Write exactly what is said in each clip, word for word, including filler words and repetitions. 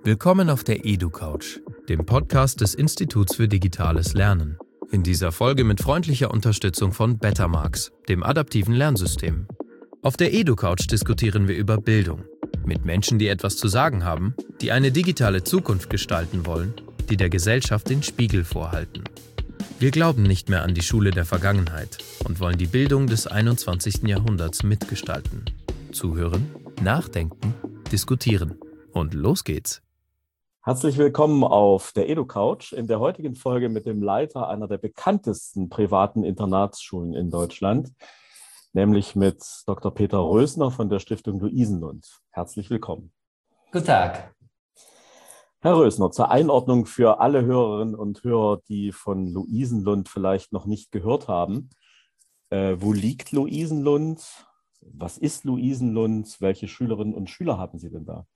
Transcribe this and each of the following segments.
Willkommen auf der EduCouch, dem Podcast des Instituts für digitales Lernen. In dieser Folge mit freundlicher Unterstützung von Bettermarks, dem adaptiven Lernsystem. Auf der EduCouch diskutieren wir über Bildung. Mit Menschen, die etwas zu sagen haben, die eine digitale Zukunft gestalten wollen, die der Gesellschaft den Spiegel vorhalten. Wir glauben nicht mehr an die Schule der Vergangenheit und wollen die Bildung des einundzwanzigsten Jahrhunderts mitgestalten. Zuhören, nachdenken, diskutieren. Und los geht's. Herzlich willkommen auf der EduCouch, in der heutigen Folge mit dem Leiter einer der bekanntesten privaten Internatsschulen in Deutschland, nämlich mit Doktor Peter Rösner von der Stiftung Luisenlund. Herzlich willkommen. Guten Tag. Herr Rösner, zur Einordnung für alle Hörerinnen und Hörer, die von Luisenlund vielleicht noch nicht gehört haben. Äh, wo liegt Luisenlund? Was ist Luisenlund? Welche Schülerinnen und Schüler haben Sie denn da?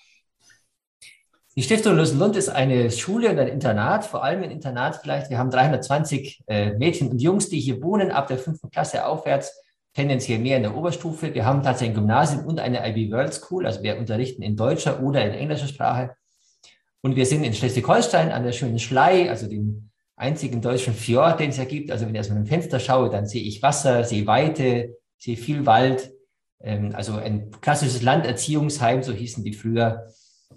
Die Stiftung Luisenlund ist eine Schule und ein Internat, vor allem ein Internat vielleicht. Wir haben dreihundertzwanzig äh, Mädchen und Jungs, die hier wohnen, ab der fünften Klasse aufwärts, tendenziell mehr in der Oberstufe. Wir haben tatsächlich ein Gymnasium und eine I B World School, also wir unterrichten in deutscher oder in englischer Sprache. Und wir sind in Schleswig-Holstein an der schönen Schlei, also dem einzigen deutschen Fjord, den es ja gibt. Also wenn ich aus meinem Fenster schaue, dann sehe ich Wasser, sehe Weite, sehe viel Wald. Ähm, also ein klassisches Landerziehungsheim, so hießen die früher.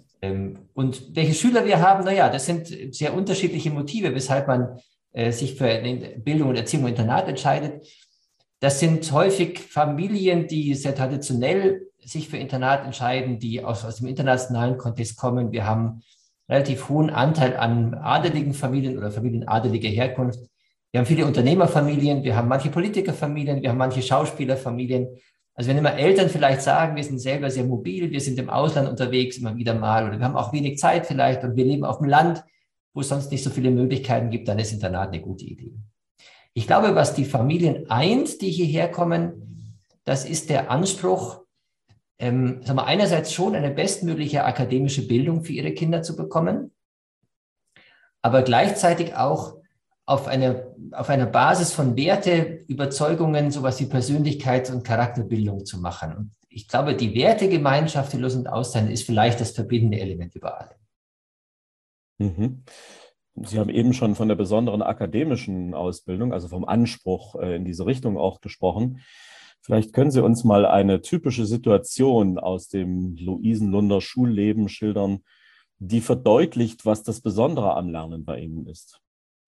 Und welche Schüler wir haben, naja, das sind sehr unterschiedliche Motive, weshalb man äh, sich für Bildung und Erziehung im Internat entscheidet. Das sind häufig Familien, die sehr traditionell sich für Internat entscheiden, die aus, aus dem internationalen Kontext kommen. Wir haben relativ hohen Anteil an adeligen Familien oder Familien adeliger Herkunft. Wir haben viele Unternehmerfamilien, wir haben manche Politikerfamilien, wir haben manche Schauspielerfamilien. Also wenn immer Eltern vielleicht sagen, wir sind selber sehr mobil, wir sind im Ausland unterwegs immer wieder mal oder wir haben auch wenig Zeit vielleicht und wir leben auf dem Land, wo es sonst nicht so viele Möglichkeiten gibt, dann ist Internat eine gute Idee. Ich glaube, was die Familien eint, die hierher kommen, das ist der Anspruch, ähm, sagen wir, einerseits schon eine bestmögliche akademische Bildung für ihre Kinder zu bekommen, aber gleichzeitig auch auf einer, auf einer Basis von Werte, Überzeugungen, sowas wie Persönlichkeits- und Charakterbildung zu machen. Und ich glaube, die Wertegemeinschaft, die Luisenlund auszeichnet, ist vielleicht das verbindende Element überall. Mhm. Sie haben eben schon von der besonderen akademischen Ausbildung, also vom Anspruch in diese Richtung auch gesprochen. Vielleicht können Sie uns mal eine typische Situation aus dem Luisenlunder Schulleben schildern, die verdeutlicht, was das Besondere am Lernen bei Ihnen ist.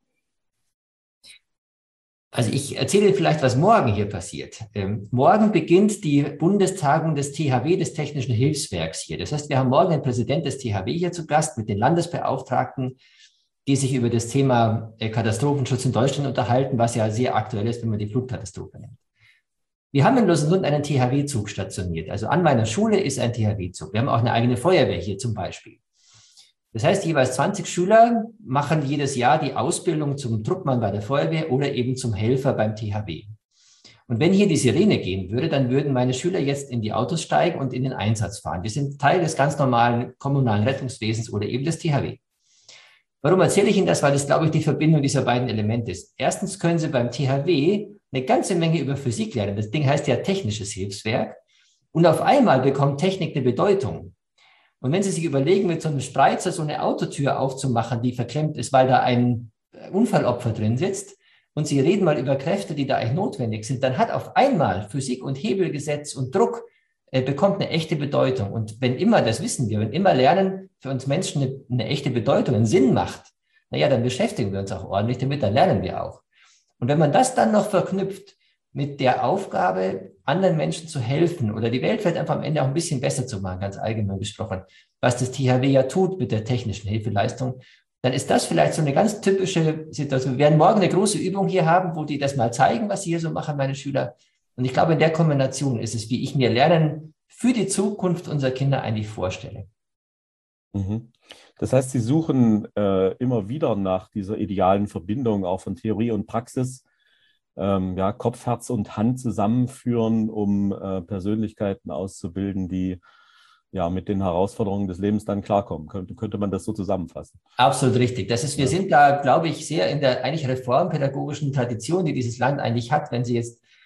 Also ich erzähle vielleicht, was morgen hier passiert. Ähm, morgen beginnt die Bundestagung des T H W, des Technischen Hilfswerks hier. Das heißt, wir haben morgen den Präsidenten des T H W hier zu Gast mit den Landesbeauftragten, die sich über das Thema äh, Katastrophenschutz in Deutschland unterhalten, was ja sehr aktuell ist, wenn man die Flutkatastrophe nimmt. Wir haben in Luisenlund einen T H W-Zug stationiert. Also an meiner Schule ist ein T H W-Zug. Wir haben auch eine eigene Feuerwehr hier zum Beispiel. Das heißt, jeweils zwanzig Schüler machen jedes Jahr die Ausbildung zum Truppmann bei der Feuerwehr oder eben zum Helfer beim T H W. Und wenn hier die Sirene gehen würde, dann würden meine Schüler jetzt in die Autos steigen und in den Einsatz fahren. Wir sind Teil des ganz normalen kommunalen Rettungswesens oder eben des T H W. Warum erzähle ich Ihnen das? Weil das, glaube ich, die Verbindung dieser beiden Elemente ist. Erstens können Sie beim T H W eine ganze Menge über Physik lernen. Das Ding heißt ja Technisches Hilfswerk. Und auf einmal bekommt Technik eine Bedeutung. Und wenn Sie sich überlegen, mit so einem Spreizer so eine Autotür aufzumachen, die verklemmt ist, weil da ein Unfallopfer drin sitzt, und Sie reden mal über Kräfte, die da eigentlich notwendig sind, dann hat auf einmal Physik und Hebelgesetz und Druck äh, bekommt eine echte Bedeutung. Und wenn immer, das wissen wir, wenn immer Lernen für uns Menschen eine, eine echte Bedeutung, einen Sinn macht, naja, dann beschäftigen wir uns auch ordentlich damit, dann lernen wir auch. Und wenn man das dann noch verknüpft mit der Aufgabe, anderen Menschen zu helfen oder die Welt vielleicht einfach am Ende auch ein bisschen besser zu machen, ganz allgemein gesprochen, was das T H W ja tut mit der technischen Hilfeleistung, dann ist das vielleicht so eine ganz typische Situation. Wir werden morgen eine große Übung hier haben, wo die das mal zeigen, was sie hier so machen, meine Schüler. Und ich glaube, in der Kombination ist es, wie ich mir Lernen für die Zukunft unserer Kinder eigentlich vorstelle. Das heißt, Sie suchen äh, immer wieder nach dieser idealen Verbindung auch von Theorie und Praxis, Ähm, ja, Kopf, Herz und Hand zusammenführen, um äh, Persönlichkeiten auszubilden, die ja mit den Herausforderungen des Lebens dann klarkommen. Könnte, könnte man das so zusammenfassen? Absolut richtig. Das ist, wir sind da, glaube ich, sehr in der eigentlich reformpädagogischen Tradition, die dieses Land eigentlich hat. Wenn Sie jetzt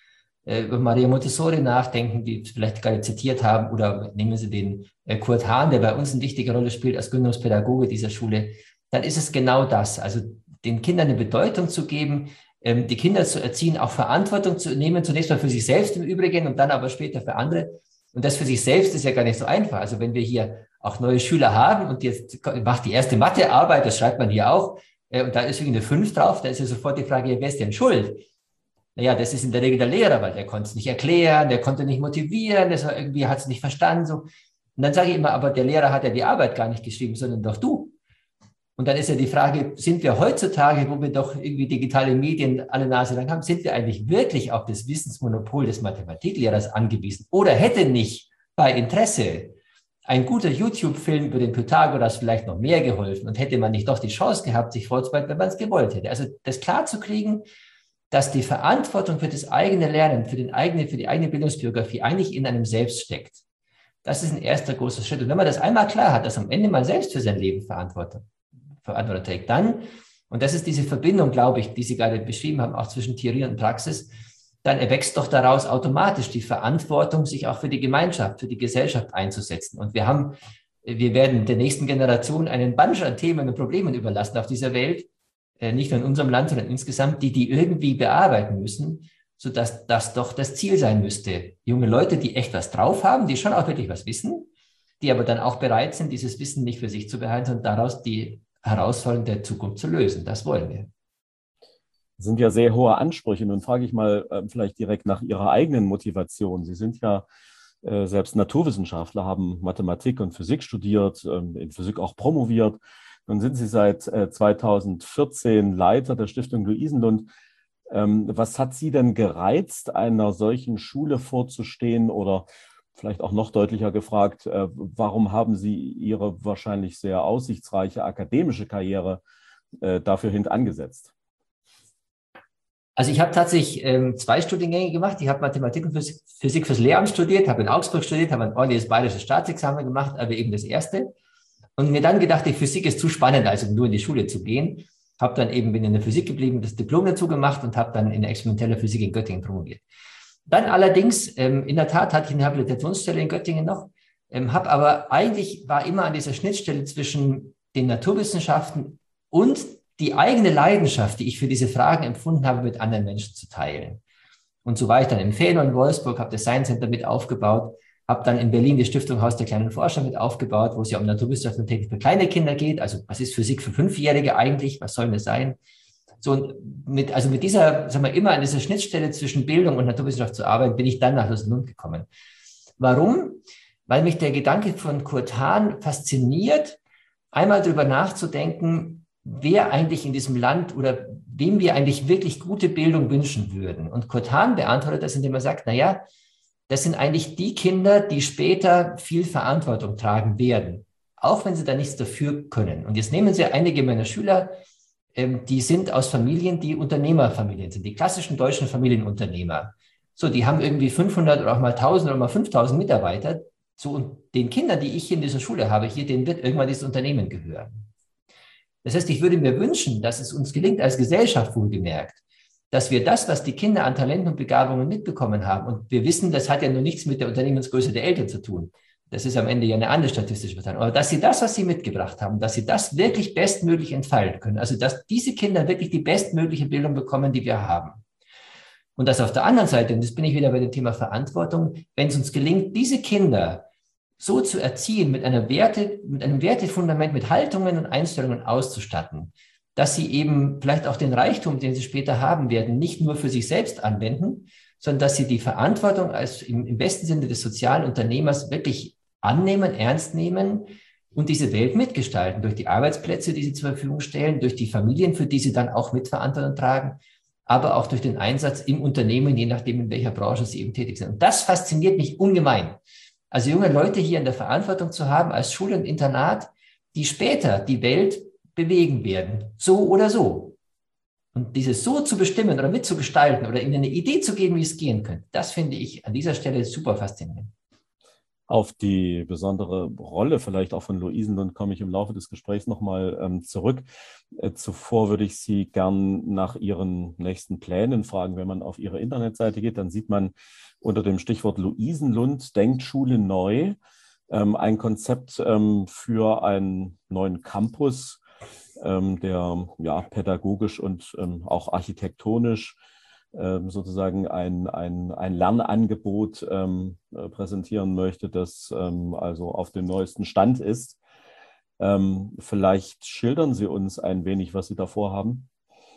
äh, über Maria Montessori nachdenken, die vielleicht gerade zitiert haben, oder nehmen Sie den äh, Kurt Hahn, der bei uns eine wichtige Rolle spielt als Gründungspädagoge dieser Schule, dann ist es genau das, also den Kindern eine Bedeutung zu geben, ähm, die Kinder zu erziehen, auch Verantwortung zu nehmen, zunächst mal für sich selbst im Übrigen und dann aber später für andere. Und das für sich selbst ist ja gar nicht so einfach. Also wenn wir hier auch neue Schüler haben und jetzt macht die erste Mathearbeit, das schreibt man hier auch, äh, und da ist irgendwie eine fünf drauf, da ist ja sofort die Frage, wer ist denn schuld? Naja, das ist in der Regel der Lehrer, weil der konnte es nicht erklären, der konnte nicht motivieren, das war irgendwie hat es nicht verstanden. So. Und dann sage ich immer, aber der Lehrer hat ja die Arbeit gar nicht geschrieben, sondern doch du. Und dann ist ja die Frage, sind wir heutzutage, wo wir doch irgendwie digitale Medien alle Nase lang haben, sind wir eigentlich wirklich auf das Wissensmonopol des Mathematiklehrers angewiesen? Oder hätte nicht bei Interesse ein guter YouTube-Film über den Pythagoras vielleicht noch mehr geholfen und hätte man nicht doch die Chance gehabt, sich vorzubereiten, wenn man es gewollt hätte? Also das klarzukriegen, dass die Verantwortung für das eigene Lernen, für, den eigene, für die eigene Bildungsbiografie eigentlich in einem selbst steckt. Das ist ein erster großer Schritt. Und wenn man das einmal klar hat, dass am Ende man selbst für sein Leben Verantwortung Verantwortung trägt, dann, und das ist diese Verbindung, glaube ich, die Sie gerade beschrieben haben, auch zwischen Theorie und Praxis, dann erwächst doch daraus automatisch die Verantwortung, sich auch für die Gemeinschaft, für die Gesellschaft einzusetzen. Und wir haben, wir werden der nächsten Generation einen Bunch an Themen und Problemen überlassen auf dieser Welt, nicht nur in unserem Land, sondern insgesamt, die die irgendwie bearbeiten müssen, sodass das doch das Ziel sein müsste. Junge Leute, die echt was drauf haben, die schon auch wirklich was wissen, die aber dann auch bereit sind, dieses Wissen nicht für sich zu behalten und daraus die Herausforderungen der Zukunft zu lösen. Das wollen wir. Das sind ja sehr hohe Ansprüche. Nun frage ich mal äh, vielleicht direkt nach Ihrer eigenen Motivation. Sie sind ja äh, selbst Naturwissenschaftler, haben Mathematik und Physik studiert, äh, in Physik auch promoviert. Nun sind Sie seit äh, zweitausendvierzehn Leiter der Stiftung Luisenlund. Ähm, was hat Sie denn gereizt, einer solchen Schule vorzustehen? Oder vielleicht auch noch deutlicher gefragt, äh, warum haben Sie Ihre wahrscheinlich sehr aussichtsreiche akademische Karriere äh, dafür hintangesetzt? Also ich habe tatsächlich ähm, zwei Studiengänge gemacht. Ich habe Mathematik und Physik, Physik fürs Lehramt studiert, habe in Augsburg studiert, habe ein ordentliches bayerisches Staatsexamen gemacht, aber eben das erste. Und mir dann gedacht, die Physik ist zu spannend, also nur in die Schule zu gehen. Habe dann eben, bin in der Physik geblieben, das Diplom dazu gemacht und habe dann in der experimentellen Physik in Göttingen promoviert. Dann allerdings, ähm, in der Tat hatte ich eine Habilitationsstelle in Göttingen noch, ähm, habe aber eigentlich, war immer an dieser Schnittstelle zwischen den Naturwissenschaften und die eigene Leidenschaft, die ich für diese Fragen empfunden habe, mit anderen Menschen zu teilen. Und so war ich dann im Fähnor in Wolfsburg, habe das Science Center mit aufgebaut, habe dann in Berlin die Stiftung Haus der kleinen Forscher mit aufgebaut, wo es ja um Naturwissenschaft und Technik für kleine Kinder geht. Also was ist Physik für Fünfjährige eigentlich? Was soll das sein? So, und mit, also mit dieser, sagen wir, immer an dieser Schnittstelle zwischen Bildung und Naturwissenschaft zu arbeiten, bin ich dann nach Luisenlund gekommen. Warum? Weil mich der Gedanke von Kurt Hahn fasziniert, einmal darüber nachzudenken, wer eigentlich in diesem Land oder wem wir eigentlich wirklich gute Bildung wünschen würden. Und Kurt Hahn beantwortet das, indem er sagt, naja, das sind eigentlich die Kinder, die später viel Verantwortung tragen werden, auch wenn sie da nichts dafür können. Und jetzt nehmen Sie einige meiner Schüler, ähm, die sind aus Familien, die Unternehmerfamilien sind, die klassischen deutschen Familienunternehmer. So, die haben irgendwie fünfhundert oder auch mal tausend oder mal fünftausend Mitarbeiter. So, und den Kindern, die ich hier in dieser Schule habe, hier, denen wird irgendwann dieses Unternehmen gehören. Das heißt, ich würde mir wünschen, dass es uns gelingt, als Gesellschaft wohlgemerkt, dass wir das, was die Kinder an Talenten und Begabungen mitbekommen haben, und wir wissen, das hat ja nur nichts mit der Unternehmensgröße der Eltern zu tun. Das ist am Ende ja eine andere statistische Betrachtung. Aber dass sie das, was sie mitgebracht haben, dass sie das wirklich bestmöglich entfalten können. Also, dass diese Kinder wirklich die bestmögliche Bildung bekommen, die wir haben. Und dass auf der anderen Seite, und das bin ich wieder bei dem Thema Verantwortung, wenn es uns gelingt, diese Kinder so zu erziehen, mit einer Werte, mit einem Wertefundament, mit Haltungen und Einstellungen auszustatten, dass sie eben vielleicht auch den Reichtum, den sie später haben werden, nicht nur für sich selbst anwenden, sondern dass sie die Verantwortung als im, im besten Sinne des sozialen Unternehmers wirklich annehmen, ernst nehmen und diese Welt mitgestalten, durch die Arbeitsplätze, die sie zur Verfügung stellen, durch die Familien, für die sie dann auch Mitverantwortung tragen, aber auch durch den Einsatz im Unternehmen, je nachdem, in welcher Branche sie eben tätig sind. Und das fasziniert mich ungemein. Also junge Leute hier in der Verantwortung zu haben als Schule und Internat, die später die Welt bewegen werden, so oder so. Und dieses so zu bestimmen oder mitzugestalten oder ihnen eine Idee zu geben, wie es gehen könnte, das finde ich an dieser Stelle super faszinierend. Auf die besondere Rolle vielleicht auch von Luisenlund komme ich im Laufe des Gesprächs nochmal ähm, zurück. Äh, zuvor würde ich Sie gern nach Ihren nächsten Plänen fragen. Wenn man auf Ihre Internetseite geht, dann sieht man unter dem Stichwort Luisenlund denkt Schule neu ähm, ein Konzept ähm, für einen neuen Campus, ähm, der ja, pädagogisch und ähm, auch architektonisch sozusagen ein, ein, ein Lernangebot ähm, präsentieren möchte, das ähm, also auf dem neuesten Stand ist. Ähm, vielleicht schildern Sie uns ein wenig, was Sie da vorhaben.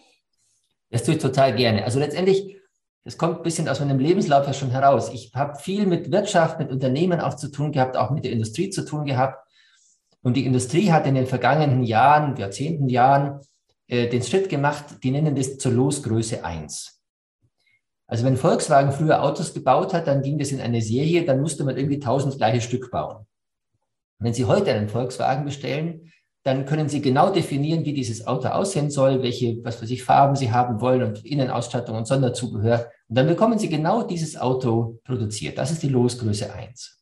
Das tue ich total gerne. Also letztendlich, das kommt ein bisschen aus meinem Lebenslauf ja schon heraus. Ich habe viel mit Wirtschaft, mit Unternehmen auch zu tun gehabt, auch mit der Industrie zu tun gehabt. Und die Industrie hat in den vergangenen Jahren, Jahrzehnten, Jahren äh, den Schritt gemacht, die nennen das zur Losgröße eins. Also wenn Volkswagen früher Autos gebaut hat, dann ging das in eine Serie, dann musste man irgendwie tausend gleiche Stück bauen. Wenn Sie heute einen Volkswagen bestellen, dann können Sie genau definieren, wie dieses Auto aussehen soll, welche, was weiß ich, Farben Sie haben wollen und Innenausstattung und Sonderzubehör. Und dann bekommen Sie genau dieses Auto produziert. Das ist die Losgröße eins.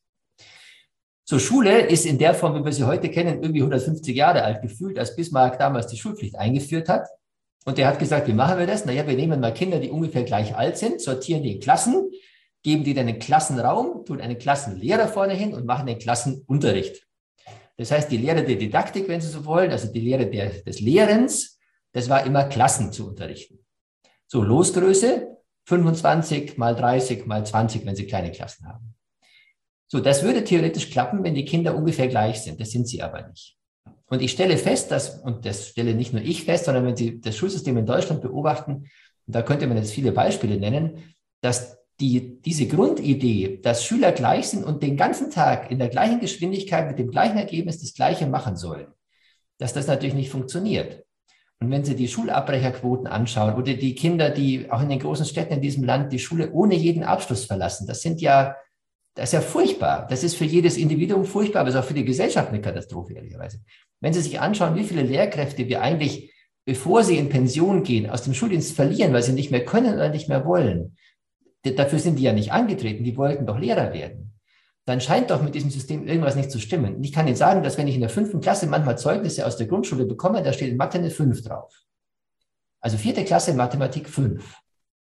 So, Schule ist in der Form, wie wir sie heute kennen, irgendwie hundertfünfzig Jahre alt gefühlt, als Bismarck damals die Schulpflicht eingeführt hat. Und der hat gesagt, wie machen wir das? Naja, wir nehmen mal Kinder, die ungefähr gleich alt sind, sortieren die in Klassen, geben die dann einen Klassenraum, tun einen Klassenlehrer vorne hin und machen den Klassenunterricht. Das heißt, die Lehre der Didaktik, wenn Sie so wollen, also die Lehre der, des Lehrens, das war immer Klassen zu unterrichten. So, Losgröße, fünfundzwanzig mal dreißig mal zwanzig, wenn Sie kleine Klassen haben. So, das würde theoretisch klappen, wenn die Kinder ungefähr gleich sind. Das sind sie aber nicht. Und ich stelle fest, dass, und das stelle nicht nur ich fest, sondern wenn Sie das Schulsystem in Deutschland beobachten, und da könnte man jetzt viele Beispiele nennen, dass die, diese Grundidee, dass Schüler gleich sind und den ganzen Tag in der gleichen Geschwindigkeit mit dem gleichen Ergebnis das Gleiche machen sollen, dass das natürlich nicht funktioniert. Und wenn Sie die Schulabbrecherquoten anschauen oder die Kinder, die auch in den großen Städten in diesem Land die Schule ohne jeden Abschluss verlassen, das sind ja Das ist ja furchtbar. Das ist für jedes Individuum furchtbar, aber es ist auch für die Gesellschaft eine Katastrophe, ehrlicherweise. Wenn Sie sich anschauen, wie viele Lehrkräfte wir eigentlich, bevor sie in Pension gehen, aus dem Schuldienst verlieren, weil sie nicht mehr können oder nicht mehr wollen, dafür sind die ja nicht angetreten, die wollten doch Lehrer werden. Dann scheint doch mit diesem System irgendwas nicht zu stimmen. Und ich kann Ihnen sagen, dass wenn ich in der fünften Klasse manchmal Zeugnisse aus der Grundschule bekomme, da steht in Mathe eine fünf drauf. Also vierte Klasse Mathematik fünf.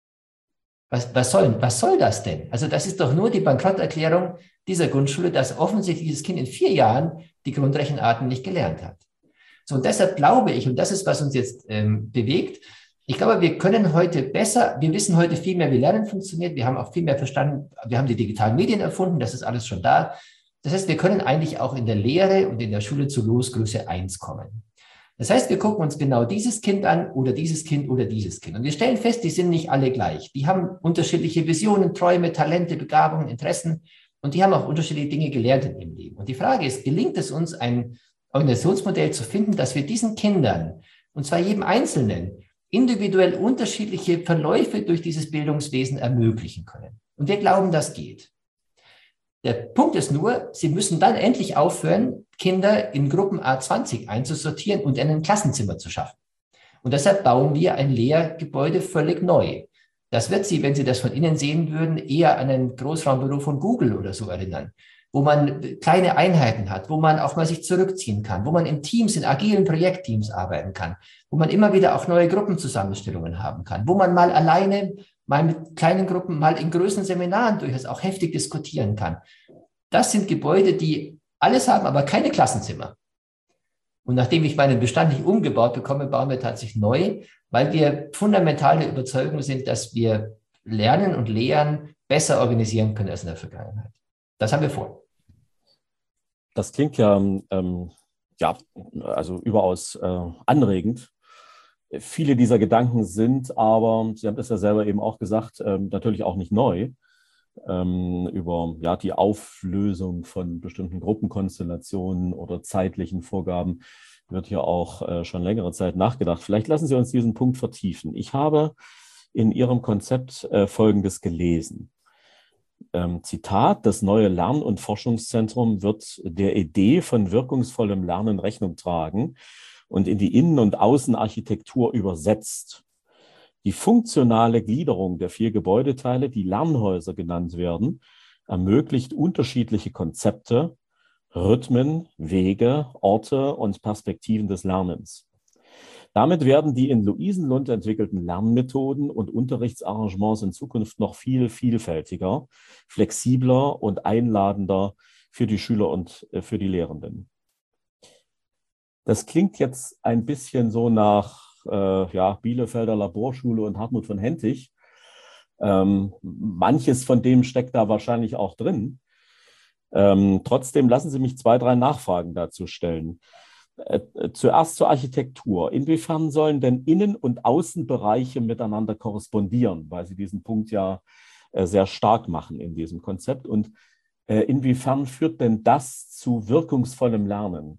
Was, was, soll, was soll das denn? Also das ist doch nur die Bankrotterklärung dieser Grundschule, dass offensichtlich dieses Kind in vier Jahren die Grundrechenarten nicht gelernt hat. So, und deshalb glaube ich, und das ist, was uns jetzt ähm, bewegt, ich glaube, wir können heute besser, wir wissen heute viel mehr, wie Lernen funktioniert, wir haben auch viel mehr verstanden, wir haben die digitalen Medien erfunden, das ist alles schon da. Das heißt, wir können eigentlich auch in der Lehre und in der Schule zu Losgröße eins kommen. Das heißt, wir gucken uns genau dieses Kind an oder dieses Kind oder dieses Kind. Und wir stellen fest, die sind nicht alle gleich. Die haben unterschiedliche Visionen, Träume, Talente, Begabungen, Interessen und die haben auch unterschiedliche Dinge gelernt in ihrem Leben. Und die Frage ist, gelingt es uns, ein Organisationsmodell zu finden, dass wir diesen Kindern, und zwar jedem Einzelnen, individuell unterschiedliche Verläufe durch dieses Bildungswesen ermöglichen können? Und wir glauben, das geht. Der Punkt ist nur, Sie müssen dann endlich aufhören, Kinder in Gruppen A zwanzig einzusortieren und in ein Klassenzimmer zu schaffen. Und deshalb bauen wir ein Lehrgebäude völlig neu. Das wird Sie, wenn Sie das von innen sehen würden, eher an ein Großraumbüro von Google oder so erinnern, wo man kleine Einheiten hat, wo man auch mal sich zurückziehen kann, wo man in Teams, in agilen Projektteams arbeiten kann, wo man immer wieder auch neue Gruppenzusammenstellungen haben kann, wo man mal alleine, mal mit kleinen Gruppen, mal in größeren Seminaren durchaus auch heftig diskutieren kann. Das sind Gebäude, die alles haben, aber keine Klassenzimmer. Und nachdem ich meinen Bestand nicht umgebaut bekomme, bauen wir tatsächlich neu, weil wir fundamental der Überzeugung sind, dass wir Lernen und Lehren besser organisieren können als in der Vergangenheit. Das haben wir vor. Das klingt ja, ähm, ja also überaus äh, anregend. Viele dieser Gedanken sind aber, Sie haben das ja selber eben auch gesagt, ähm, natürlich auch nicht neu. Ähm, über ja, die Auflösung von bestimmten Gruppenkonstellationen oder zeitlichen Vorgaben wird hier auch äh, schon längere Zeit nachgedacht. Vielleicht lassen Sie uns diesen Punkt vertiefen. Ich habe in Ihrem Konzept äh, Folgendes gelesen. Ähm, Zitat, das neue Lern- und Forschungszentrum wird der Idee von wirkungsvollem Lernen Rechnung tragen und in die Innen- und Außenarchitektur übersetzt. Die funktionale Gliederung der vier Gebäudeteile, die Lernhäuser genannt werden, ermöglicht unterschiedliche Konzepte, Rhythmen, Wege, Orte und Perspektiven des Lernens. Damit werden die in Luisenlund entwickelten Lernmethoden und Unterrichtsarrangements in Zukunft noch viel vielfältiger, flexibler und einladender für die Schüler und für die Lehrenden. Das klingt jetzt ein bisschen so nach äh, ja, Bielefelder Laborschule und Hartmut von Hentig. Ähm, manches von dem steckt da wahrscheinlich auch drin. Ähm, trotzdem lassen Sie mich zwei, drei Nachfragen dazu stellen. Äh, zuerst zur Architektur. Inwiefern sollen denn Innen- und Außenbereiche miteinander korrespondieren, weil Sie diesen Punkt ja äh, sehr stark machen in diesem Konzept? Und äh, inwiefern führt denn das zu wirkungsvollem Lernen?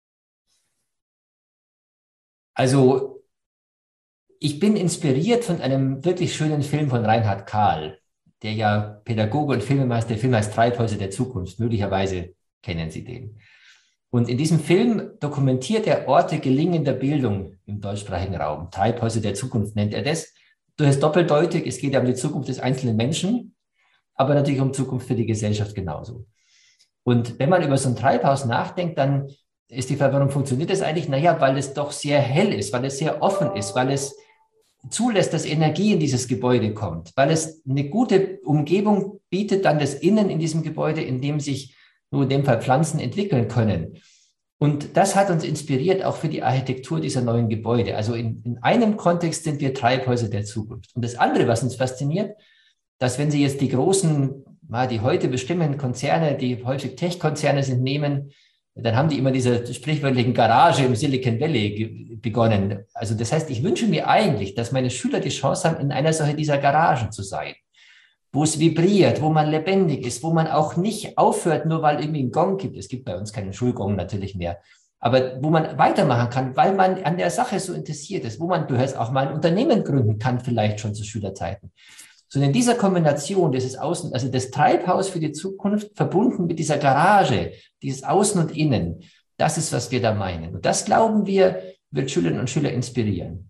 Also ich bin inspiriert von einem wirklich schönen Film von Reinhard Kahl, der ja Pädagoge und Filmemacher, der Film heißt Treibhäuser der Zukunft. Möglicherweise kennen Sie den. Und in diesem Film dokumentiert er Orte gelingender Bildung im deutschsprachigen Raum. Treibhäuser der Zukunft nennt er das. Das ist doppeldeutig. Es geht ja um die Zukunft des einzelnen Menschen, aber natürlich um Zukunft für die Gesellschaft genauso. Und wenn man über so ein Treibhaus nachdenkt, dann ist die Frage, warum funktioniert das eigentlich? Naja, weil es doch sehr hell ist, weil es sehr offen ist, weil es zulässt, dass Energie in dieses Gebäude kommt, weil es eine gute Umgebung bietet, dann das Innen in diesem Gebäude, in dem sich nur in dem Fall Pflanzen entwickeln können. Und das hat uns inspiriert auch für die Architektur dieser neuen Gebäude. Also in, in einem Kontext sind wir Treibhäuser der Zukunft. Und das andere, was uns fasziniert, dass wenn Sie jetzt die großen, die heute bestimmenden Konzerne, die häufig Tech-Konzerne sind, nehmen, dann haben die immer diese sprichwörtlichen Garage im Silicon Valley begonnen. Also das heißt, ich wünsche mir eigentlich, dass meine Schüler die Chance haben, in einer solcher dieser Garagen zu sein, wo es vibriert, wo man lebendig ist, wo man auch nicht aufhört, nur weil irgendwie ein Gong gibt. Es gibt bei uns keinen Schulgong natürlich mehr, aber wo man weitermachen kann, weil man an der Sache so interessiert ist, wo man durchaus auch mal ein Unternehmen gründen kann, vielleicht schon zu Schülerzeiten. So in dieser Kombination dieses Außen, also das Treibhaus für die Zukunft verbunden mit dieser Garage, dieses Außen und Innen, das ist, was wir da meinen. Und das, glauben wir, wird Schülerinnen und Schüler inspirieren.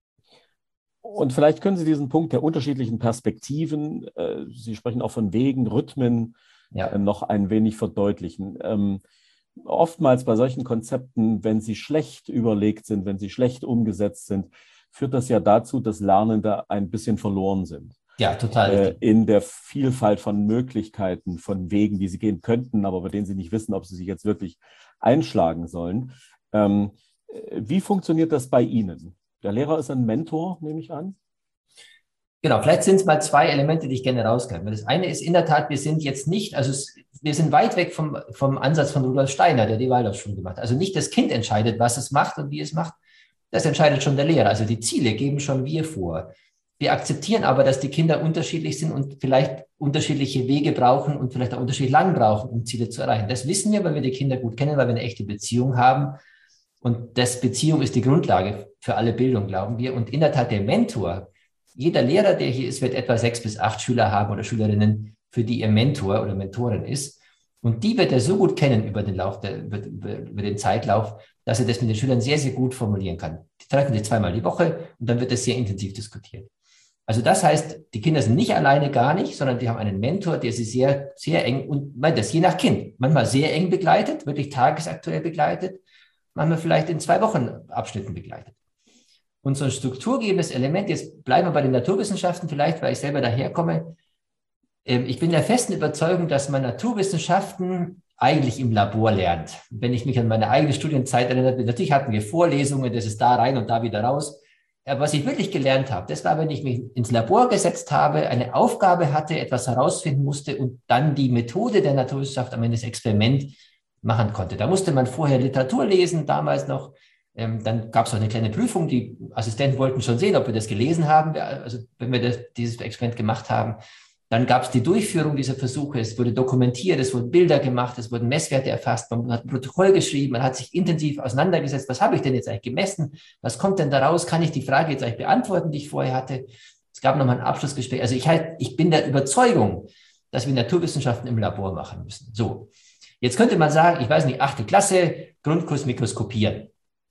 Und vielleicht können Sie diesen Punkt der unterschiedlichen Perspektiven, äh, Sie sprechen auch von Wegen, Rhythmen, ja. äh, noch ein wenig verdeutlichen. Ähm, oftmals bei solchen Konzepten, wenn sie schlecht überlegt sind, wenn sie schlecht umgesetzt sind, führt das ja dazu, dass Lernende ein bisschen verloren sind. Ja, total. Äh, in der Vielfalt von Möglichkeiten, von Wegen, die sie gehen könnten, aber bei denen sie nicht wissen, ob sie sich jetzt wirklich einschlagen sollen. Ähm, wie funktioniert das bei Ihnen? Der Lehrer ist ein Mentor, nehme ich an. Genau, vielleicht sind es mal zwei Elemente, die ich gerne rausgreife. Das eine ist in der Tat, wir sind jetzt nicht, also es, wir sind weit weg vom, vom Ansatz von Rudolf Steiner, der die Waldorfschule gemacht hat. Also nicht das Kind entscheidet, was es macht und wie es macht, das entscheidet schon der Lehrer. Also die Ziele geben schon wir vor. Wir akzeptieren aber, dass die Kinder unterschiedlich sind und vielleicht unterschiedliche Wege brauchen und vielleicht auch unterschiedlich lang brauchen, um Ziele zu erreichen. Das wissen wir, weil wir die Kinder gut kennen, weil wir eine echte Beziehung haben. Und das Beziehung ist die Grundlage für alle Bildung, glauben wir. Und in der Tat der Mentor, jeder Lehrer, der hier ist, wird etwa sechs bis acht Schüler haben oder Schülerinnen, für die ihr Mentor oder Mentorin ist. Und die wird er so gut kennen über den Lauf, der, über, über, über den Zeitlauf, dass er das mit den Schülern sehr, sehr gut formulieren kann. Die treffen sich zweimal die Woche und dann wird das sehr intensiv diskutiert. Also das heißt, die Kinder sind nicht alleine, gar nicht, sondern die haben einen Mentor, der sie sehr, sehr eng, und das je nach Kind, manchmal sehr eng begleitet, wirklich tagesaktuell begleitet, manchmal vielleicht in zwei Wochen Abschnitten begleitet. Und so ein strukturgebendes Element, jetzt bleiben wir bei den Naturwissenschaften vielleicht, weil ich selber daherkomme. Ich bin der festen Überzeugung, dass man Naturwissenschaften eigentlich im Labor lernt. Wenn ich mich an meine eigene Studienzeit erinnere, natürlich hatten wir Vorlesungen, das ist da rein und da wieder raus. Aber was ich wirklich gelernt habe, das war, wenn ich mich ins Labor gesetzt habe, eine Aufgabe hatte, etwas herausfinden musste und dann die Methode der Naturwissenschaft am Ende das Experiment machen konnte. Da musste man vorher Literatur lesen, damals noch. Ähm, dann gab es auch eine kleine Prüfung. Die Assistenten wollten schon sehen, ob wir das gelesen haben, also wenn wir das, dieses Experiment gemacht haben. Dann gab es die Durchführung dieser Versuche. Es wurde dokumentiert, es wurden Bilder gemacht, es wurden Messwerte erfasst, man hat ein Protokoll geschrieben, man hat sich intensiv auseinandergesetzt. Was habe ich denn jetzt eigentlich gemessen? Was kommt denn daraus? Kann ich die Frage jetzt eigentlich beantworten, die ich vorher hatte? Es gab nochmal ein Abschlussgespräch. Also ich, halt, ich bin der Überzeugung, dass wir Naturwissenschaften im Labor machen müssen. So, jetzt könnte man sagen, ich weiß nicht, achte Klasse, Grundkurs Mikroskopieren.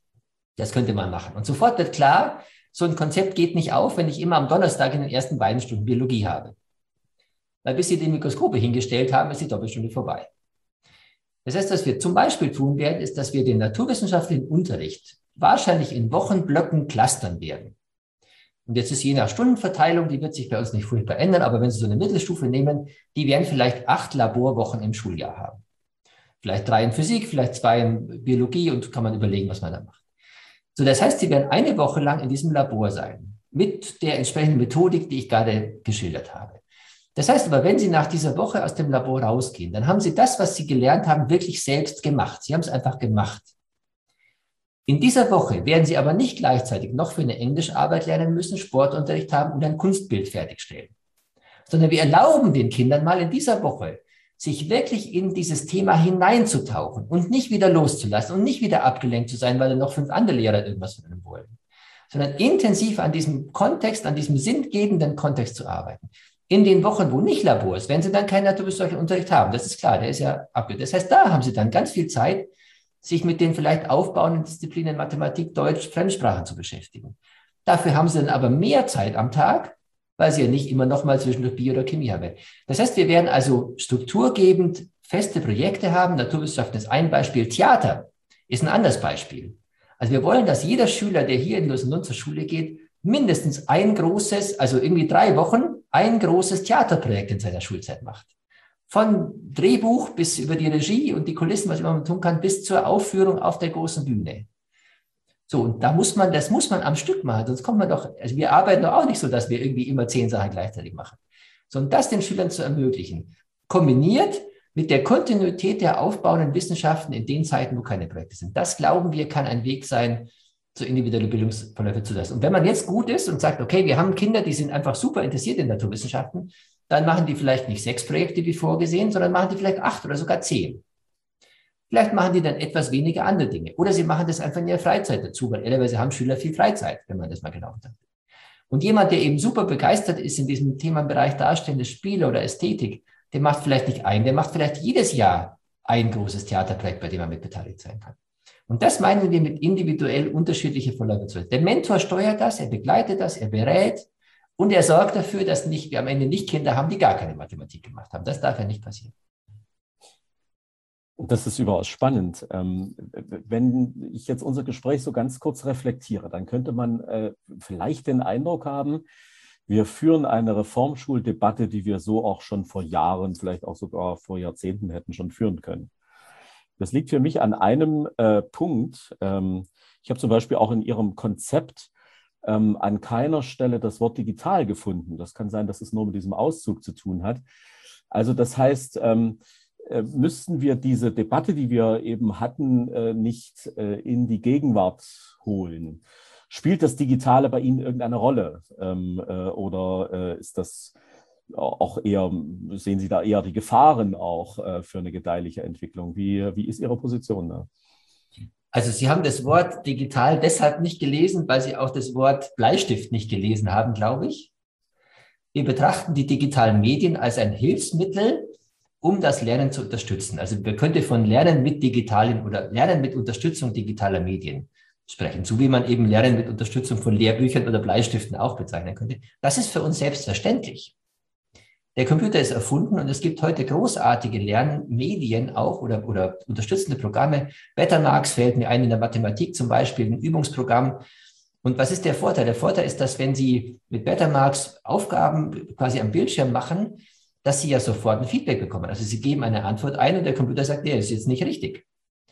Das könnte man machen. Und sofort wird klar, so ein Konzept geht nicht auf, wenn ich immer am Donnerstag in den ersten beiden Stunden Biologie habe. weil bis Sie die Mikroskope hingestellt haben, ist die Doppelstunde vorbei. Das heißt, was wir zum Beispiel tun werden, ist, dass wir den naturwissenschaftlichen Unterricht wahrscheinlich in Wochenblöcken clustern werden. Und jetzt ist je nach Stundenverteilung, die wird sich bei uns nicht furchtbar ändern, aber wenn Sie so eine Mittelstufe nehmen, die werden vielleicht acht Laborwochen im Schuljahr haben. Vielleicht drei in Physik, vielleicht zwei in Biologie und kann man überlegen, was man da macht. So, das heißt, Sie werden eine Woche lang in diesem Labor sein, mit der entsprechenden Methodik, die ich gerade geschildert habe. Das heißt aber, wenn Sie nach dieser Woche aus dem Labor rausgehen, dann haben Sie das, was Sie gelernt haben, wirklich selbst gemacht. Sie haben es einfach gemacht. In dieser Woche werden Sie aber nicht gleichzeitig noch für eine Englischarbeit lernen müssen, Sportunterricht haben und ein Kunstbild fertigstellen, sondern wir erlauben den Kindern mal in dieser Woche, sich wirklich in dieses Thema hineinzutauchen und nicht wieder loszulassen und nicht wieder abgelenkt zu sein, weil dann noch fünf andere Lehrer irgendwas von ihnen wollen, sondern intensiv an diesem Kontext, an diesem sinngebenden Kontext zu arbeiten. In den Wochen, wo nicht Labor ist, wenn Sie dann keinen naturwissenschaftlichen Unterricht haben, das ist klar, der ist ja abgehört. Das heißt, da haben Sie dann ganz viel Zeit, sich mit den vielleicht aufbauenden Disziplinen Mathematik, Deutsch, Fremdsprachen zu beschäftigen. Dafür haben Sie dann aber mehr Zeit am Tag, weil Sie ja nicht immer noch mal zwischendurch Bio oder Chemie haben. Das heißt, wir werden also strukturgebend feste Projekte haben. Naturwissenschaften ist ein Beispiel. Theater ist ein anderes Beispiel. Also wir wollen, dass jeder Schüler, der hier in Lusenlund zur Schule geht, mindestens ein großes, also irgendwie drei Wochen, ein großes Theaterprojekt in seiner Schulzeit macht. Von Drehbuch bis über die Regie und die Kulissen, was immer man tun kann, bis zur Aufführung auf der großen Bühne. So, und da muss man, das muss man am Stück machen, sonst kommt man doch, also wir arbeiten doch auch nicht so, dass wir irgendwie immer zehn Sachen gleichzeitig machen, sondern das den Schülern zu ermöglichen, kombiniert mit der Kontinuität der aufbauenden Wissenschaften in den Zeiten, wo keine Projekte sind. Das, glauben wir, kann ein Weg sein, so individuelle Bildungsverläufe zu lassen. Und wenn man jetzt gut ist und sagt, okay, wir haben Kinder, die sind einfach super interessiert in Naturwissenschaften, dann machen die vielleicht nicht sechs Projekte wie vorgesehen, sondern machen die vielleicht acht oder sogar zehn. Vielleicht machen die dann etwas weniger andere Dinge. Oder sie machen das einfach in ihrer Freizeit dazu, weil ehrlicherweise haben Schüler viel Freizeit, wenn man das mal genau sagt. Und jemand, der eben super begeistert ist in diesem Themenbereich darstellende Spiele oder Ästhetik, der macht vielleicht nicht ein, der macht vielleicht jedes Jahr ein großes Theaterprojekt, bei dem er mitbeteiligt sein kann. Und das meinen wir mit individuell unterschiedliche Verläufe. Der Mentor steuert das, er begleitet das, er berät und er sorgt dafür, dass nicht, wir am Ende nicht Kinder haben, die gar keine Mathematik gemacht haben. Das darf ja nicht passieren. Das ist überaus spannend. Wenn ich jetzt unser Gespräch so ganz kurz reflektiere, dann könnte man vielleicht den Eindruck haben, wir führen eine Reformschuldebatte, die wir so auch schon vor Jahren, vielleicht auch sogar vor Jahrzehnten hätten schon führen können. Das liegt für mich an einem äh, Punkt. Ähm, ich habe zum Beispiel auch in Ihrem Konzept ähm, an keiner Stelle das Wort digital gefunden. Das kann sein, dass es nur mit diesem Auszug zu tun hat. Also das heißt, ähm, äh, müssten wir diese Debatte, die wir eben hatten, äh, nicht äh, in die Gegenwart holen? Spielt das Digitale bei Ihnen irgendeine Rolle? Ähm, äh, oder äh, ist das auch eher, sehen Sie da eher die Gefahren auch äh, für eine gedeihliche Entwicklung? Wie, wie ist Ihre Position da? Also Sie haben das Wort digital deshalb nicht gelesen, weil Sie auch das Wort Bleistift nicht gelesen haben, glaube ich. Wir betrachten die digitalen Medien als ein Hilfsmittel, um das Lernen zu unterstützen. Also man könnte von Lernen mit digitalen oder Lernen mit Unterstützung digitaler Medien sprechen, so wie man eben Lernen mit Unterstützung von Lehrbüchern oder Bleistiften auch bezeichnen könnte. Das ist für uns selbstverständlich. Der Computer ist erfunden und es gibt heute großartige Lernmedien auch oder, oder unterstützende Programme. Betamax fällt mir ein in der Mathematik zum Beispiel, ein Übungsprogramm. Und was ist der Vorteil? Der Vorteil ist, dass wenn Sie mit Betamax Aufgaben quasi am Bildschirm machen, dass Sie ja sofort ein Feedback bekommen. Also Sie geben eine Antwort ein und der Computer sagt, nee, das ist jetzt nicht richtig.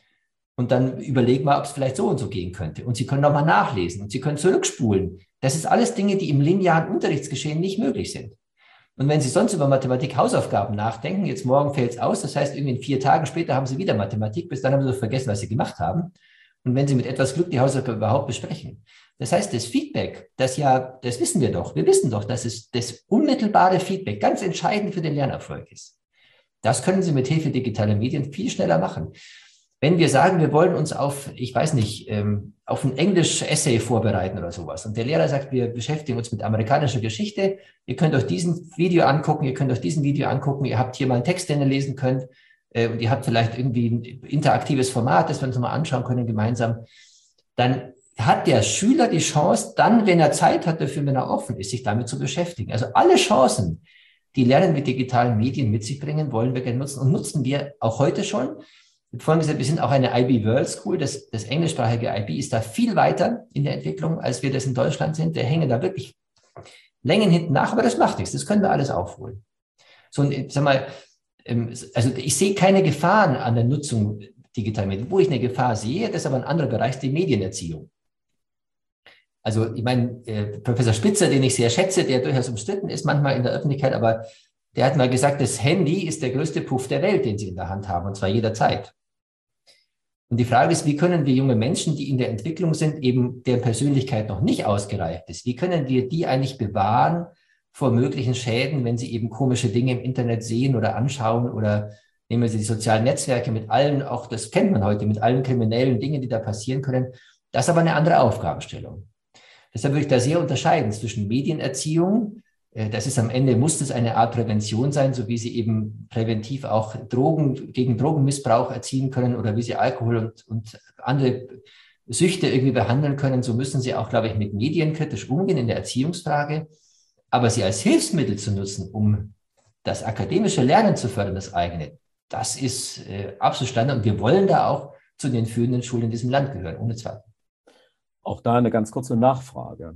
Und dann überlegen wir, ob es vielleicht so und so gehen könnte. Und Sie können nochmal nachlesen und Sie können zurückspulen. Das ist alles Dinge, die im linearen Unterrichtsgeschehen nicht möglich sind. Und wenn Sie sonst über Mathematik Hausaufgaben nachdenken, jetzt morgen fällt es aus, das heißt, irgendwie in vier Tagen später haben Sie wieder Mathematik, bis dann haben Sie vergessen, was Sie gemacht haben. Und wenn Sie mit etwas Glück die Hausaufgaben überhaupt besprechen. Das heißt, das Feedback, das ja, das wissen wir doch, wir wissen doch, dass es das unmittelbare Feedback ganz entscheidend für den Lernerfolg ist. Das können Sie mit Hilfe digitaler Medien viel schneller machen. Wenn wir sagen, wir wollen uns auf, ich weiß nicht, auf ein Englisch-Essay vorbereiten oder sowas und der Lehrer sagt, wir beschäftigen uns mit amerikanischer Geschichte, ihr könnt euch diesen Video angucken, ihr könnt euch diesen Video angucken, ihr habt hier mal einen Text, den ihr lesen könnt und ihr habt vielleicht irgendwie ein interaktives Format, das wir uns mal anschauen können gemeinsam, dann hat der Schüler die Chance, dann, wenn er Zeit hat dafür, wenn er offen ist, sich damit zu beschäftigen. Also alle Chancen, die Lernen mit digitalen Medien mit sich bringen, wollen wir gerne nutzen und nutzen wir auch heute schon. Vorhin gesagt, wir sind auch eine I B World School. Das, das englischsprachige I B ist da viel weiter in der Entwicklung, als wir das in Deutschland sind. Wir hängen da wirklich Längen hinten nach, aber das macht nichts. Das können wir alles aufholen. So, und, sag mal, also ich sehe keine Gefahren an der Nutzung digitaler Medien. Wo ich eine Gefahr sehe, das ist aber ein anderer Bereich, die Medienerziehung. Also ich meine, äh, Professor Spitzer, den ich sehr schätze, der durchaus umstritten ist manchmal in der Öffentlichkeit, aber der hat mal gesagt, das Handy ist der größte Puff der Welt, den Sie in der Hand haben, und zwar jederzeit. Und die Frage ist, wie können wir junge Menschen, die in der Entwicklung sind, eben deren Persönlichkeit noch nicht ausgereift ist, wie können wir die eigentlich bewahren vor möglichen Schäden, wenn sie eben komische Dinge im Internet sehen oder anschauen, oder nehmen Sie die sozialen Netzwerke mit allen, auch das kennt man heute, mit allen kriminellen Dingen, die da passieren können. Das ist aber eine andere Aufgabenstellung. Deshalb würde ich da sehr unterscheiden zwischen Medienerziehung. Das ist am Ende, muss das eine Art Prävention sein, so wie Sie eben präventiv auch Drogen, gegen Drogenmissbrauch erziehen können oder wie Sie Alkohol und, und andere Süchte irgendwie behandeln können. So müssen Sie auch, glaube ich, mit Medien kritisch umgehen in der Erziehungsfrage. Aber sie als Hilfsmittel zu nutzen, um das akademische Lernen zu fördern, das eigene, das ist äh, absolut Standard. Und wir wollen da auch zu den führenden Schulen in diesem Land gehören, ohne Zweifel. Auch da eine ganz kurze Nachfrage.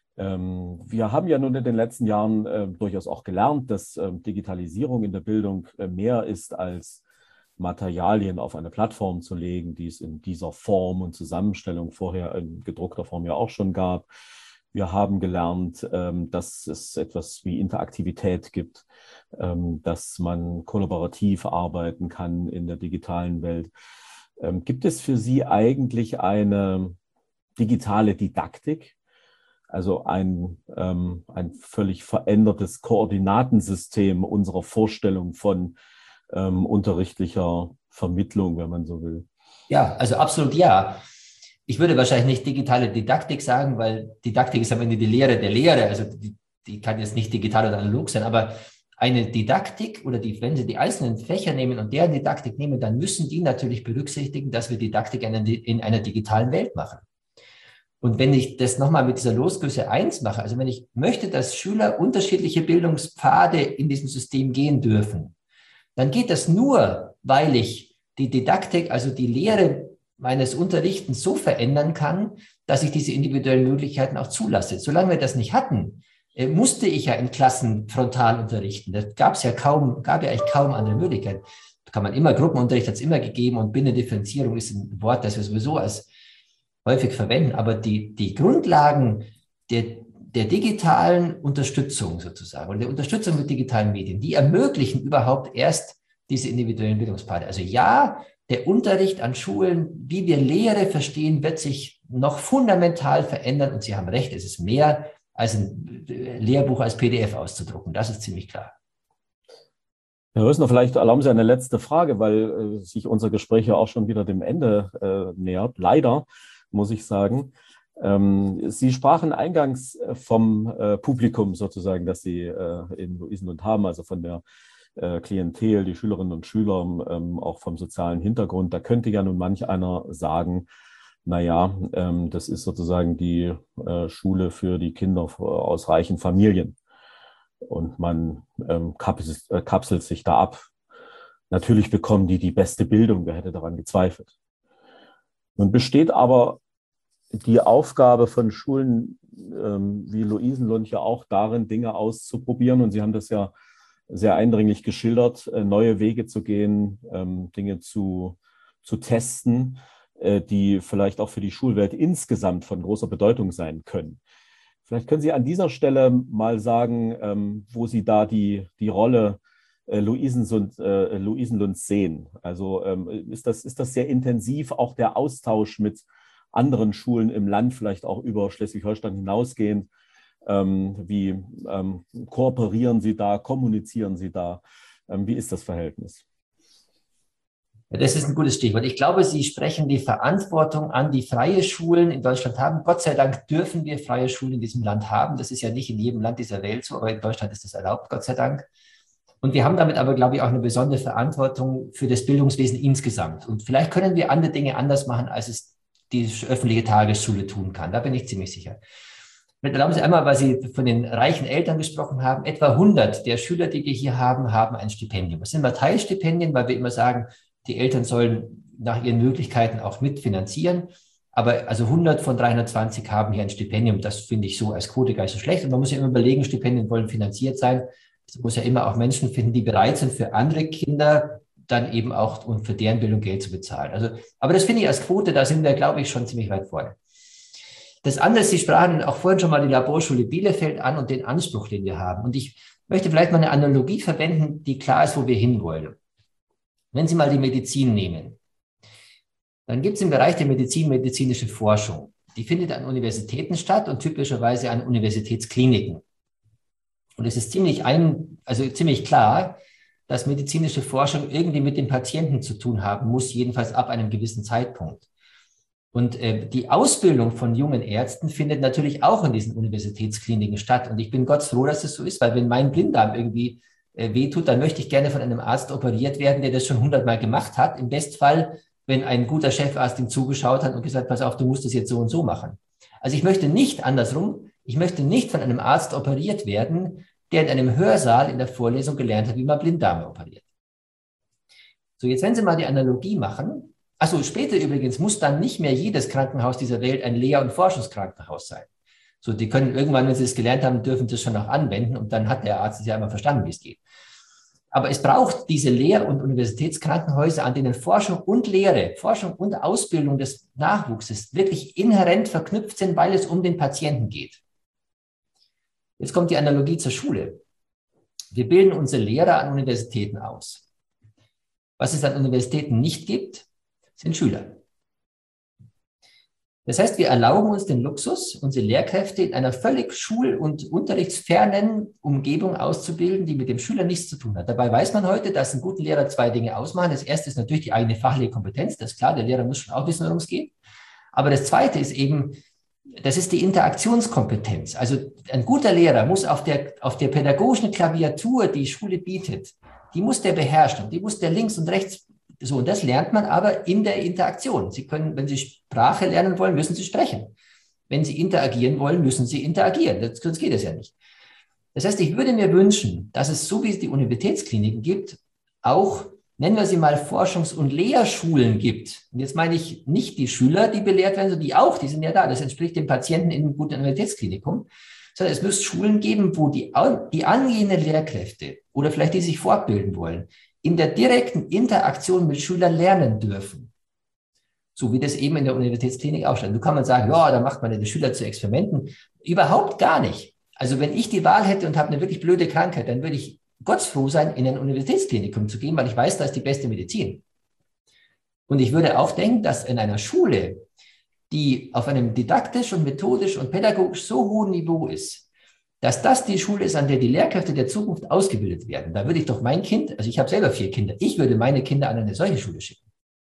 Ähm, wir haben ja nun in den letzten Jahren äh, durchaus auch gelernt, dass äh, Digitalisierung in der Bildung äh, mehr ist als Materialien auf eine Plattform zu legen, die es in dieser Form und Zusammenstellung vorher in gedruckter Form ja auch schon gab. Wir haben gelernt, ähm, dass es etwas wie Interaktivität gibt, ähm, dass man kollaborativ arbeiten kann in der digitalen Welt. Ähm, gibt es für Sie eigentlich eine digitale Didaktik? Also ein, ähm, ein völlig verändertes Koordinatensystem unserer Vorstellung von ähm, unterrichtlicher Vermittlung, wenn man so will. Ja, also absolut ja. Ich würde wahrscheinlich nicht digitale Didaktik sagen, weil Didaktik ist am Ende die Lehre der Lehre. Also die, die kann jetzt nicht digital oder analog sein, aber eine Didaktik oder die, wenn Sie die einzelnen Fächer nehmen und deren Didaktik nehmen, dann müssen die natürlich berücksichtigen, dass wir Didaktik in, in einer digitalen Welt machen. Und wenn ich das nochmal mit dieser Losgröße eins mache, also wenn ich möchte, dass Schüler unterschiedliche Bildungspfade in diesem System gehen dürfen, dann geht das nur, weil ich die Didaktik, also die Lehre meines Unterrichtens so verändern kann, dass ich diese individuellen Möglichkeiten auch zulasse. Solange wir das nicht hatten, musste ich ja in Klassen frontal unterrichten. Das gab es ja kaum, gab ja eigentlich kaum andere Möglichkeiten. Da kann man immer, Gruppenunterricht hat es immer gegeben und Binnendifferenzierung ist ein Wort, das wir sowieso als häufig verwenden, aber die, die Grundlagen der, der digitalen Unterstützung sozusagen oder der Unterstützung mit digitalen Medien, die ermöglichen überhaupt erst diese individuellen Bildungspfade. Also ja, der Unterricht an Schulen, wie wir Lehre verstehen, wird sich noch fundamental verändern und Sie haben recht, es ist mehr als ein Lehrbuch als P D F auszudrucken, das ist ziemlich klar. Herr Rösner, vielleicht erlauben Sie eine letzte Frage, weil äh, sich unser Gespräch ja auch schon wieder dem Ende äh, nähert, leider, muss ich sagen. Ähm, Sie sprachen eingangs vom äh, Publikum sozusagen, das Sie äh, in Luisenlund haben, also von der äh, Klientel, die Schülerinnen und Schüler, ähm, auch vom sozialen Hintergrund. Da könnte ja nun manch einer sagen, naja, ähm, das ist sozusagen die äh, Schule für die Kinder aus reichen Familien. Und man ähm, kapselt, äh, kapselt sich da ab. Natürlich bekommen die die beste Bildung, wer hätte daran gezweifelt. Nun besteht aber die Aufgabe von Schulen ähm, wie Luisenlund ja auch darin, Dinge auszuprobieren. Und Sie haben das ja sehr eindringlich geschildert, äh, neue Wege zu gehen, ähm, Dinge zu, zu testen, äh, die vielleicht auch für die Schulwelt insgesamt von großer Bedeutung sein können. Vielleicht können Sie an dieser Stelle mal sagen, ähm, wo Sie da die, die Rolle äh, Luisenlund, äh, Luisenlunds sehen. Also ähm, ist das, ist das sehr intensiv, auch der Austausch mit anderen Schulen im Land, vielleicht auch über Schleswig-Holstein hinausgehend. Ähm, wie ähm, kooperieren Sie da, kommunizieren Sie da? Ähm, wie ist das Verhältnis? Das ist ein gutes Stichwort. Ich glaube, Sie sprechen die Verantwortung an, die freie Schulen in Deutschland haben. Gott sei Dank dürfen wir freie Schulen in diesem Land haben. Das ist ja nicht in jedem Land dieser Welt so, aber in Deutschland ist das erlaubt, Gott sei Dank. Und wir haben damit aber, glaube ich, auch eine besondere Verantwortung für das Bildungswesen insgesamt. Und vielleicht können wir andere Dinge anders machen, als es die öffentliche Tagesschule tun kann. Da bin ich ziemlich sicher. Erlauben Sie einmal, weil Sie von den reichen Eltern gesprochen haben, etwa hundert der Schüler, die wir hier haben, haben ein Stipendium. Das sind immer Teilstipendien, weil wir immer sagen, die Eltern sollen nach ihren Möglichkeiten auch mitfinanzieren. Aber also hundert von dreihundertzwanzig haben hier ein Stipendium. Das finde ich so als Quote gar nicht so schlecht. Und man muss ja immer überlegen, Stipendien wollen finanziert sein. Es muss ja immer auch Menschen finden, die bereit sind, für andere Kinder dann eben auch und für deren Bildung Geld zu bezahlen. Also, aber das finde ich als Quote, da sind wir, glaube ich, schon ziemlich weit vorne. Das andere, Sie sprachen auch vorhin schon mal die Laborschule Bielefeld an und den Anspruch, den wir haben. Und ich möchte vielleicht mal eine Analogie verwenden, die klar ist, wo wir hinwollen. Wenn Sie mal die Medizin nehmen, dann gibt es im Bereich der Medizin medizinische Forschung. Die findet an Universitäten statt und typischerweise an Universitätskliniken. Und es ist ziemlich, ein, also ziemlich klar, dass medizinische Forschung irgendwie mit dem Patienten zu tun haben muss, jedenfalls ab einem gewissen Zeitpunkt. Und äh, die Ausbildung von jungen Ärzten findet natürlich auch in diesen Universitätskliniken statt. Und ich bin Gott froh, dass es so ist, weil wenn mein Blinddarm irgendwie äh, wehtut, dann möchte ich gerne von einem Arzt operiert werden, der das schon hundertmal gemacht hat. Im Bestfall, wenn ein guter Chefarzt ihm zugeschaut hat und gesagt, pass auf, du musst das jetzt so und so machen. Also ich möchte nicht andersrum, ich möchte nicht von einem Arzt operiert werden, der in einem Hörsaal in der Vorlesung gelernt hat, wie man Blinddarme operiert. So, jetzt wenn Sie mal die Analogie machen, also später übrigens muss dann nicht mehr jedes Krankenhaus dieser Welt ein Lehr- und Forschungskrankenhaus sein. So, die können irgendwann, wenn sie es gelernt haben, dürfen das schon auch anwenden und dann hat der Arzt es ja einmal verstanden, wie es geht. Aber es braucht diese Lehr- und Universitätskrankenhäuser, an denen Forschung und Lehre, Forschung und Ausbildung des Nachwuchses wirklich inhärent verknüpft sind, weil es um den Patienten geht. Jetzt kommt die Analogie zur Schule. Wir bilden unsere Lehrer an Universitäten aus. Was es an Universitäten nicht gibt, sind Schüler. Das heißt, wir erlauben uns den Luxus, unsere Lehrkräfte in einer völlig schul- und unterrichtsfernen Umgebung auszubilden, die mit dem Schüler nichts zu tun hat. Dabei weiß man heute, dass einen guten Lehrer zwei Dinge ausmachen. Das erste ist natürlich die eigene fachliche Kompetenz. Das ist klar, der Lehrer muss schon auch wissen, worum es geht. Aber das zweite ist eben, das ist die Interaktionskompetenz. Also ein guter Lehrer muss auf der, auf der pädagogischen Klaviatur, die Schule bietet, die muss der beherrschen. Die muss der links und rechts. So, und das lernt man aber in der Interaktion. Sie können, wenn Sie Sprache lernen wollen, müssen Sie sprechen. Wenn Sie interagieren wollen, müssen Sie interagieren. Sonst geht es ja nicht. Das heißt, ich würde mir wünschen, dass es, so wie es die Universitätskliniken gibt, auch, nennen wir sie mal, Forschungs- und Lehrschulen gibt. Und jetzt meine ich nicht die Schüler, die belehrt werden, sondern die auch, die sind ja da. Das entspricht dem Patienten in einem guten Universitätsklinikum. Sondern es müsste Schulen geben, wo die, die angehenden Lehrkräfte oder vielleicht die sich fortbilden wollen, in der direkten Interaktion mit Schülern lernen dürfen. So wie das eben in der Universitätsklinik auch steht. Du kann man sagen, ja, da macht man die Schüler zu Experimenten. Überhaupt gar nicht. Also wenn ich die Wahl hätte und habe eine wirklich blöde Krankheit, dann würde ich gottsfroh sein, in ein Universitätsklinikum zu gehen, weil ich weiß, da ist die beste Medizin. Und ich würde auch denken, dass in einer Schule, die auf einem didaktisch und methodisch und pädagogisch so hohen Niveau ist, dass das die Schule ist, an der die Lehrkräfte der Zukunft ausgebildet werden. Da würde ich doch mein Kind, also ich habe selber vier Kinder, ich würde meine Kinder an eine solche Schule schicken.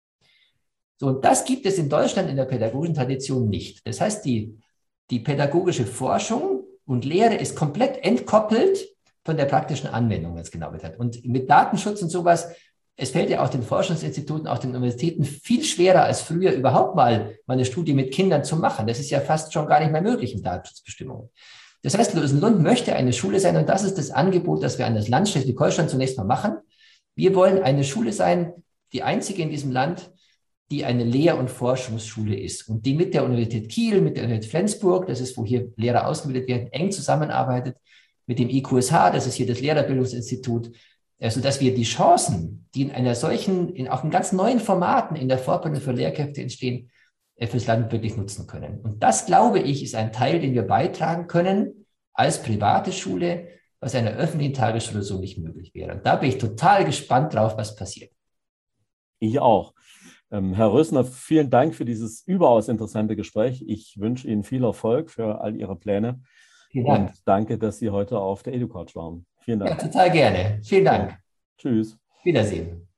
So, und das gibt es in Deutschland in der pädagogischen Tradition nicht. Das heißt, die, die pädagogische Forschung und Lehre ist komplett entkoppelt von der praktischen Anwendung, wenn es genau wird. Und mit Datenschutz und sowas, es fällt ja auch den Forschungsinstituten, auch den Universitäten viel schwerer als früher überhaupt mal eine Studie mit Kindern zu machen. Das ist ja fast schon gar nicht mehr möglich in Datenschutzbestimmungen. Das heißt, Lösen-Lund möchte eine Schule sein und das ist das Angebot, das wir an das Land Schleswig-Holstein zunächst mal machen. Wir wollen eine Schule sein, die einzige in diesem Land, die eine Lehr- und Forschungsschule ist und die mit der Universität Kiel, mit der Universität Flensburg, das ist, wo hier Lehrer ausgebildet werden, eng zusammenarbeitet, mit dem I Q S H, das ist hier das Lehrerbildungsinstitut, sodass wir die Chancen, die in einer solchen, in auch in ganz neuen Formaten in der Fortbildung für Lehrkräfte entstehen, fürs Land wirklich nutzen können. Und das, glaube ich, ist ein Teil, den wir beitragen können als private Schule, was einer öffentlichen Tagesschule so nicht möglich wäre. Und da bin ich total gespannt drauf, was passiert. Ich auch. Ähm, Herr Rösner, vielen Dank für dieses überaus interessante Gespräch. Ich wünsche Ihnen viel Erfolg für all Ihre Pläne. Vielen Dank. Und danke, dass Sie heute auf der EduCouch waren. Vielen Dank. Ja, total gerne. Vielen Dank. Ja. Tschüss. Wiedersehen.